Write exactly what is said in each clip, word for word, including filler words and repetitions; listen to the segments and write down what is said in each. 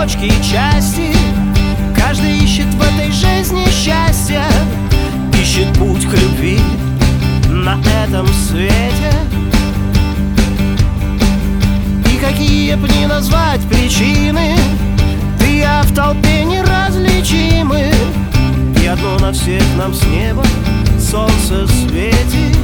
кусочки и части. Каждый ищет в этой жизни счастья, ищет путь к любви на этом свете. И какие б ни назвать причины, ты и я в толпе неразличимы. И одно на всех нам с неба солнце светит.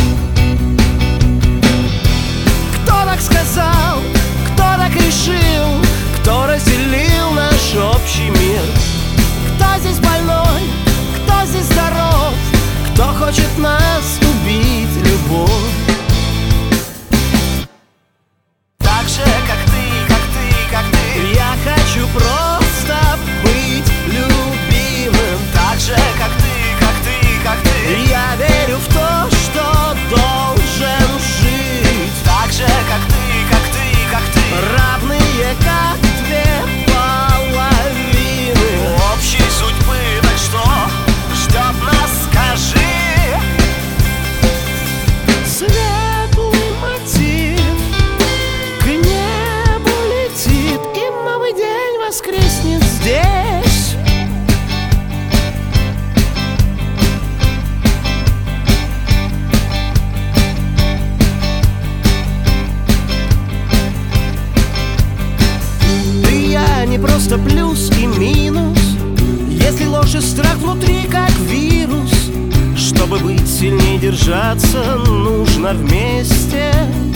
Кто так сказал, кто так решил, кто разделил наш общий мир? Кто здесь больной, кто здесь здоров, кто хочет нас убить, любовь? Так же, как ты, как ты, как ты, я хочу просто быть любимым. Так же, как ты, как ты, как ты, я верю в то, что должен жить. Так же, как ты, как ты, как ты, равные как две половины общей судьбы. Так что ждет нас, скажи? Светлый мотив к небу летит, и новый день воскреснет здесь. Ты и я не просто плюс и минус, если ложь и страх внутри как вирус. Чтобы быть сильнее, держаться нужно вместе.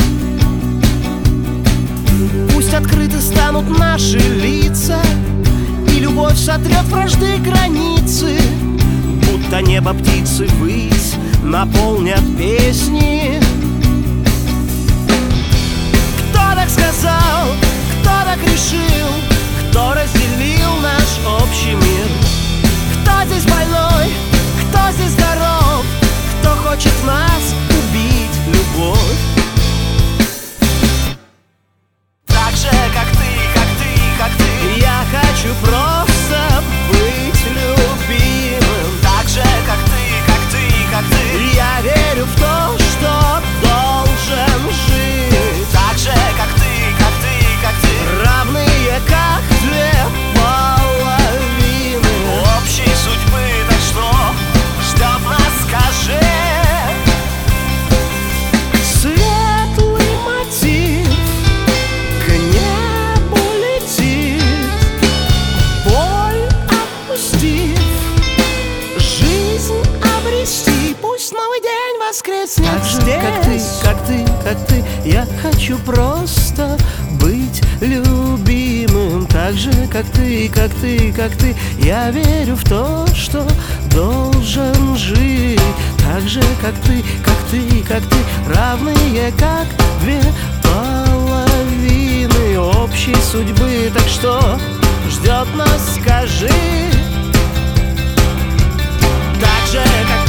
Пусть открыты станут наши лица, и любовь сотрет вражды границы. Будто небо птицы ввысь наполнят песни. Кто так сказал, кто так решил, кто разделил наш общий мир? Кто здесь больной, кто здесь здоров, кто хочет нас убить, любовь? Так же, как ты, как ты, как ты, я хочу просто быть любимым. Так же, как ты, как ты, как ты, я верю в то, что должен жить. Так же, как ты, как ты, как ты, равные как две половины общей судьбы. Так что ждет нас, скажи? Светлый мотив к небу летит, боль отпустив, жизнь обрести. Пусть новый день воскреснет Так же, здесь. как ты, как ты, как ты, я хочу просто быть любимым. Так же, как ты, как ты, как ты, я верю в то, что должен жить. Так же, как ты, как ты, как ты, равные как две половины общей судьбы. Так что ждет нас, скажи? Так же, как